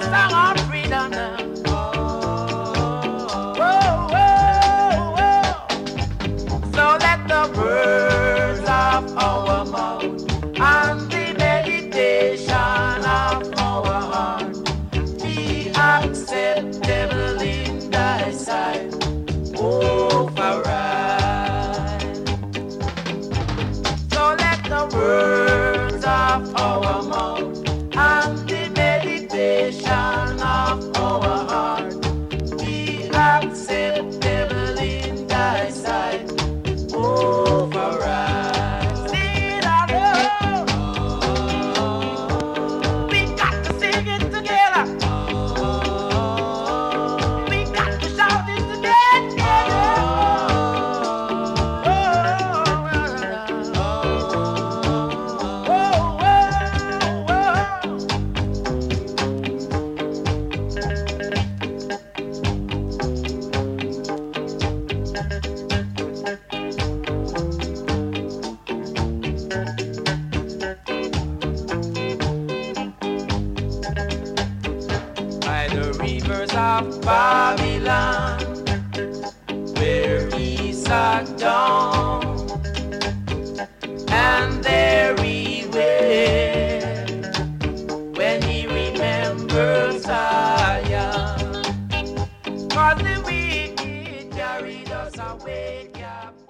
song of freedom now. So let the words of our mouth and the meditation of our heart be acceptable in thy sight, O Farai. So let the words of our mouth and the meditation of our heart be acceptable in thy sight, O Farai. Sing it out loud. We got to sing it together. We got to shout it together. By the rivers of Babylon, where he sat down, and there he wept when he remembered Zion. 'Cause the wicked carried us away captive.